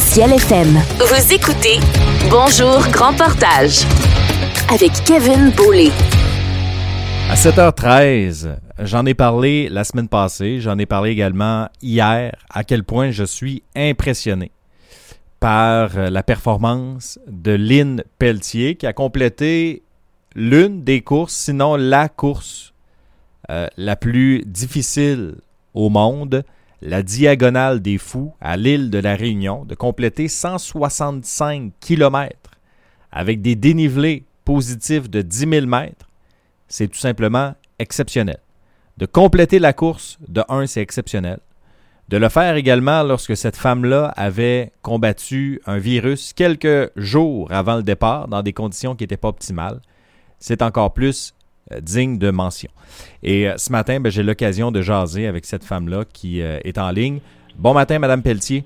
Ciel FM. Vous écoutez Bonjour Grand Portage avec Kevin Beaulé. À 7h13, j'en ai parlé la semaine passée, j'en ai parlé également hier, à quel point je suis impressionné par la performance de Lynn Pelletier qui a complété l'une des courses, sinon la course la plus difficile au monde, la Diagonale des Fous à l'île de la Réunion, de compléter 165 km avec des dénivelés positifs de 10 000 mètres. C'est tout simplement exceptionnel. De compléter la course, de un, c'est exceptionnel. De le faire également lorsque cette femme-là avait combattu un virus quelques jours avant le départ, dans des conditions qui n'étaient pas optimales, c'est encore plus digne de mention. Et ce matin, j'ai l'occasion de jaser avec cette femme-là qui est en ligne. Bon matin, Madame Pelletier.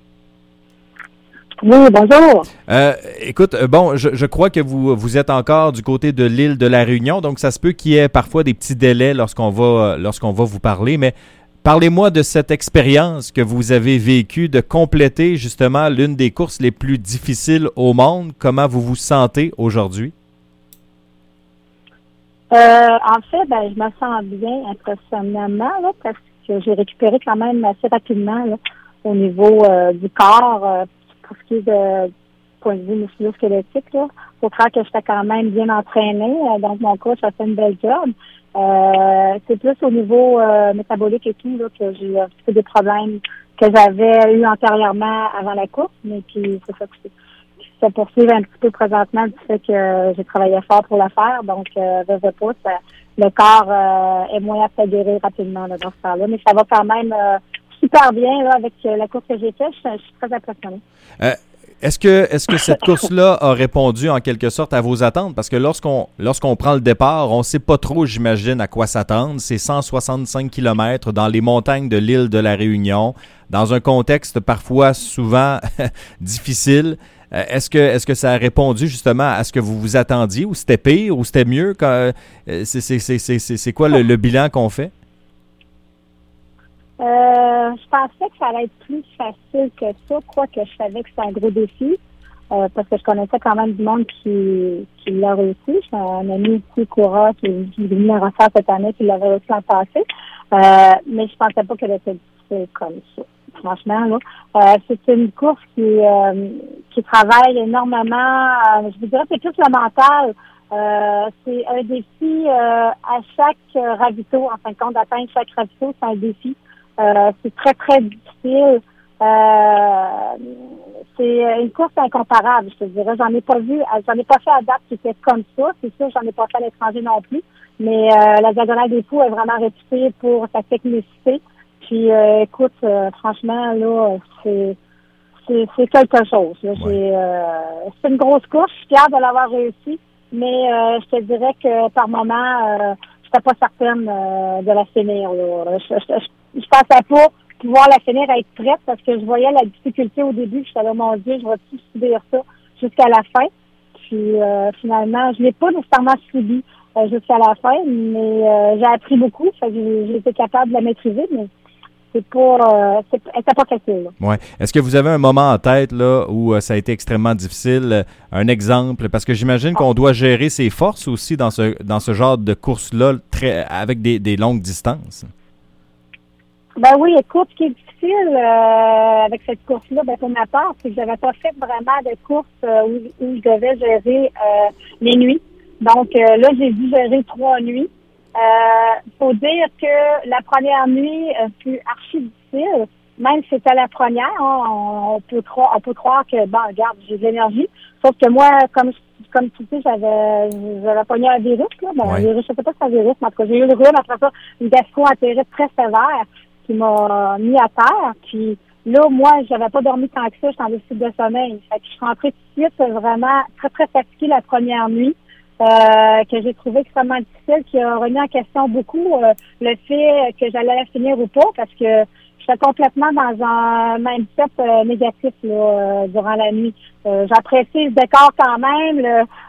Oui, bonjour. Écoute, je crois que vous êtes encore du côté de l'île de la Réunion, donc ça se peut qu'il y ait parfois des petits délais lorsqu'on va vous parler, mais parlez-moi de cette expérience que vous avez vécue de compléter justement l'une des courses les plus difficiles au monde. Comment vous vous sentez aujourd'hui? En fait, je me sens bien impressionnellement là, parce que j'ai récupéré quand même assez rapidement là, au niveau du corps pour ce qui est de point de vue musculo-squelettique. Là, pour faire que j'étais quand même bien entraînée. Donc, mon coach a fait une belle job. C'est plus au niveau métabolique et tout là, que j'ai un petit peu des problèmes que j'avais eu antérieurement avant la course, mais puis c'est ça que c'est. Ça poursuit un petit peu présentement du fait que j'ai travaillé fort pour le faire. Donc, le corps est moins apte à guérir rapidement là, dans ce temps-là. Mais ça va quand même super bien là, avec la course que j'ai faite. Je suis très impressionnée. Est-ce que cette course-là a répondu en quelque sorte à vos attentes? Parce que lorsqu'on prend le départ, on ne sait pas trop, j'imagine, à quoi s'attendre. C'est 165 km dans les montagnes de l'île de la Réunion, dans un contexte parfois souvent difficile. Est-ce que ça a répondu justement à ce que vous vous attendiez, ou c'était pire, ou c'était mieux? C'est quoi le bilan qu'on fait? Je pensais que ça allait être plus facile que ça, quoique je savais que c'était un gros défi, parce que je connaissais quand même du monde qui l'a réussi. J'ai un ami ici, Cora, qui est venu le refaire cette année, qui l'avait réussi l'an passé. Mais je pensais pas qu'elle était difficile comme ça. Franchement, là, c'est une course qui travaille énormément. Je vous dirais que c'est plus le mental. C'est un défi à chaque ravito. En fin de compte, d'atteindre chaque ravito, c'est un défi. C'est très, très difficile. C'est une course incomparable, je te dirais. J'en ai pas fait à date qui était comme ça. C'est sûr, j'en ai pas fait à l'étranger non plus. Mais la Diagonale des Fous est vraiment réputée pour sa technicité. Puis, écoute, franchement, là, c'est quelque chose. Là. Ouais. C'est une grosse course. Je suis fière de l'avoir réussi. Mais je te dirais que par moment, j'étais pas certaine de la finir. Là. Je pensais pas pouvoir la finir, être prête, parce que je voyais la difficulté au début. Je savais, mon Dieu, je vais-tu subir ça jusqu'à la fin? Puis, finalement, je l'ai pas nécessairement subi jusqu'à la fin, mais j'ai appris beaucoup. Fait que j'ai été capable de la maîtriser, mais c'était pas facile. Ouais. Est-ce que vous avez un moment en tête là où ça a été extrêmement difficile? Un exemple? Parce que j'imagine qu'on doit gérer ses forces aussi dans ce genre de course-là, avec des longues distances. Ben oui, écoute, ce qui est difficile avec cette course-là, pour ma part, c'est que j'avais pas fait vraiment de course où je devais gérer les nuits. Donc là, j'ai dû gérer 3 nuits. Faut dire que la première nuit fut archi difficile, même si c'était la première. Hein, on peut croire que regarde, j'ai de l'énergie. Sauf que moi, comme tu sais, j'avais pogné un virus, là. Un virus, je sais pas si c'est un virus, mais en tout cas, j'ai eu le rhume, après ça, une gastro-entérite très sévère qui m'a mis à terre. Puis là, moi, j'avais pas dormi tant que ça, j'étais en déficit de sommeil. Fait que je suis rentrée tout de suite vraiment très, très fatiguée la première nuit. Que j'ai trouvé extrêmement difficile, qui a remis en question beaucoup le fait que j'allais la finir ou pas, parce que j'étais complètement dans un mindset négatif là, durant la nuit. J'apprécie le décor quand même,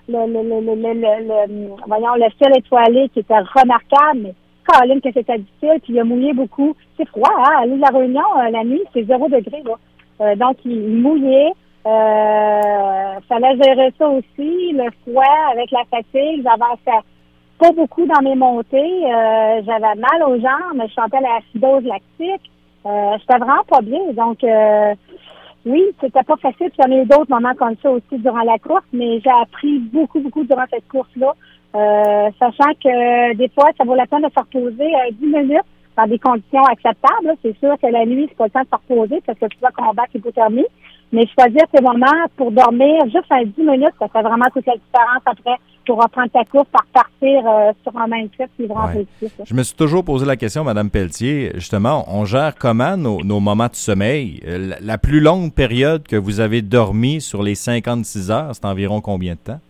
le ciel étoilé qui était remarquable, mais Caroline, que c'était difficile, puis il a mouillé beaucoup. C'est froid, hein? À l'île de la Réunion, la nuit, c'est 0 degré, là. Donc, il mouillait. Fallait gérer ça aussi, le froid avec la fatigue. J'avançais pas beaucoup dans mes montées. J'avais mal aux jambes. Je sentais l'acidose lactique. J'étais vraiment pas bien. Donc, oui, c'était pas facile. Puis, il y en a eu d'autres moments comme ça aussi durant la course, mais j'ai appris beaucoup durant cette course-là. Sachant que des fois, ça vaut la peine de se reposer 10 minutes dans des conditions acceptables. Là. C'est sûr que la nuit, c'est pas le temps de se reposer parce que tu vas combattre l'hypothermie. Mais choisir ces moments pour dormir juste à 10 minutes, ça fait vraiment toute la différence après pour reprendre ta course, par partir sur un mindset qui est vraiment positif. Je me suis toujours posé la question, Mme Pelletier, justement, on gère comment nos moments de sommeil? La plus longue période que vous avez dormi sur les 56 heures, c'est environ combien de temps?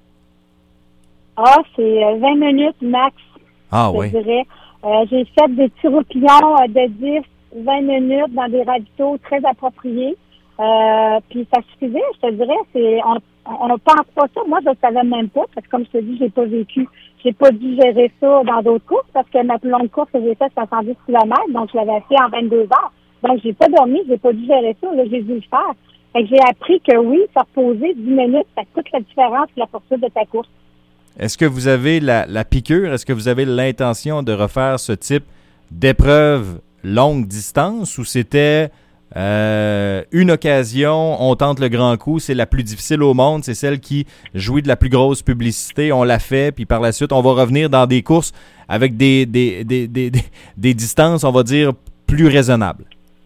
C'est 20 minutes max, je dirais. J'ai fait des petits roupillons de 10-20 minutes dans des ravitaux très appropriés. Puis ça suffisait, je te dirais. On pense pas ça. Moi, je ne savais même pas, parce que comme je te dis, j'ai pas dû gérer ça dans d'autres courses, parce que ma plus longue course que j'ai faite, c'est 110 km, donc je l'avais fait en 22 heures. Donc, j'ai pas dormi, j'ai pas dû gérer ça, là, j'ai dû le faire. Fait que j'ai appris que oui, se reposer 10 minutes, ça fait toute la différence pour la poursuite de ta course. Est-ce que vous avez la piqûre? Est-ce que vous avez l'intention de refaire ce type d'épreuve longue distance ou c'était une occasion, on tente le grand coup, c'est la plus difficile au monde, c'est celle qui jouit de la plus grosse publicité, on l'a fait, puis par la suite, on va revenir dans des courses avec des distances, on va dire, plus raisonnables?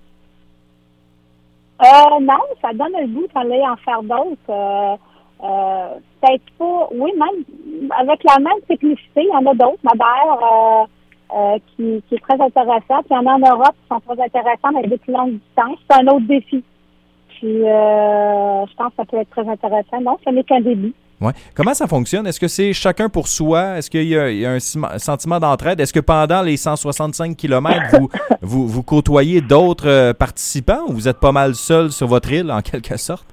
Non, ça donne le goût d'aller en faire d'autres. Peut-être pas, oui, même avec la même cyclicité, il y en a d'autres, Madère, qui est très intéressant. Puis il y en a en Europe qui sont très intéressants avec des plus longues distances. C'est un autre défi. Puis je pense que ça peut être très intéressant. Non, ce n'est qu'un début. Ouais. Comment ça fonctionne? Est-ce que c'est chacun pour soi? Est-ce qu'il y a un sentiment d'entraide? Est-ce que pendant les 165 km, vous côtoyez d'autres participants ou vous êtes pas mal seul sur votre île, en quelque sorte?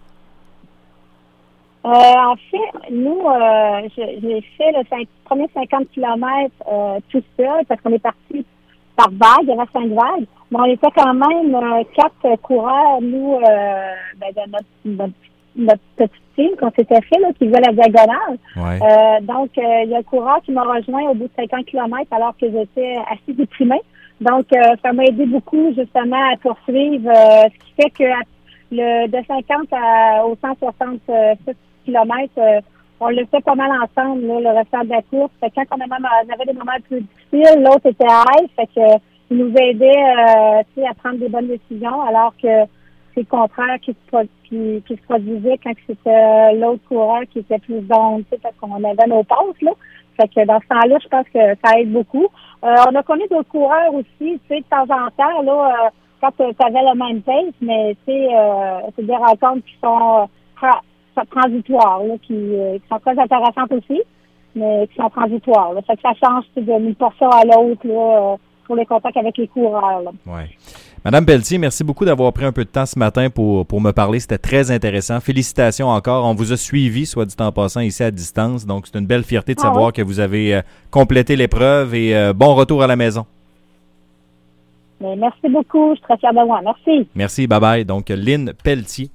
En fait, nous, j'ai fait le premier 50 km tout seul parce qu'on est parti par vague, il y avait 5 vagues. Mais on était quand même 4 coureurs, nous, de notre petite team qu'on s'était fait, là, qui faisait la diagonale. Ouais. Donc, il y a un coureur qui m'a rejoint au bout de 50 km alors que j'étais assez déprimée. Donc, ça m'a aidé beaucoup justement à poursuivre, ce qui fait que de 50 aux 166 km, on le fait pas mal ensemble, là, le restant de la course. Fait que quand on avait des moments plus difficiles, l'autre était à l'aise, fait que il nous aidait à prendre des bonnes décisions, alors que c'est le contraire qui se produisait quand c'était l'autre coureur qui était plus down, parce qu'on avait nos passes, là. Fait que dans ce temps-là, je pense que ça aide beaucoup. On a connu d'autres coureurs aussi, de temps en temps, là, quand tu avais le même pace, mais c'est des rencontres qui sont transitoires, là, qui sont très intéressantes aussi, mais qui sont transitoires. Là. Fait que ça change d'une portion à l'autre là, pour les contacts avec les coureurs. Oui. Madame Pelletier, merci beaucoup d'avoir pris un peu de temps ce matin pour me parler. C'était très intéressant. Félicitations encore. On vous a suivi, soit dit en passant, ici à distance. Donc, c'est une belle fierté de savoir que vous avez complété l'épreuve et bon retour à la maison. Mais merci beaucoup. Je suis très fière de moi. Merci. Merci. Bye-bye. Donc, Lynn Pelletier.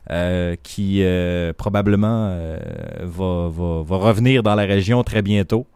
Qui probablement va revenir dans la région très bientôt.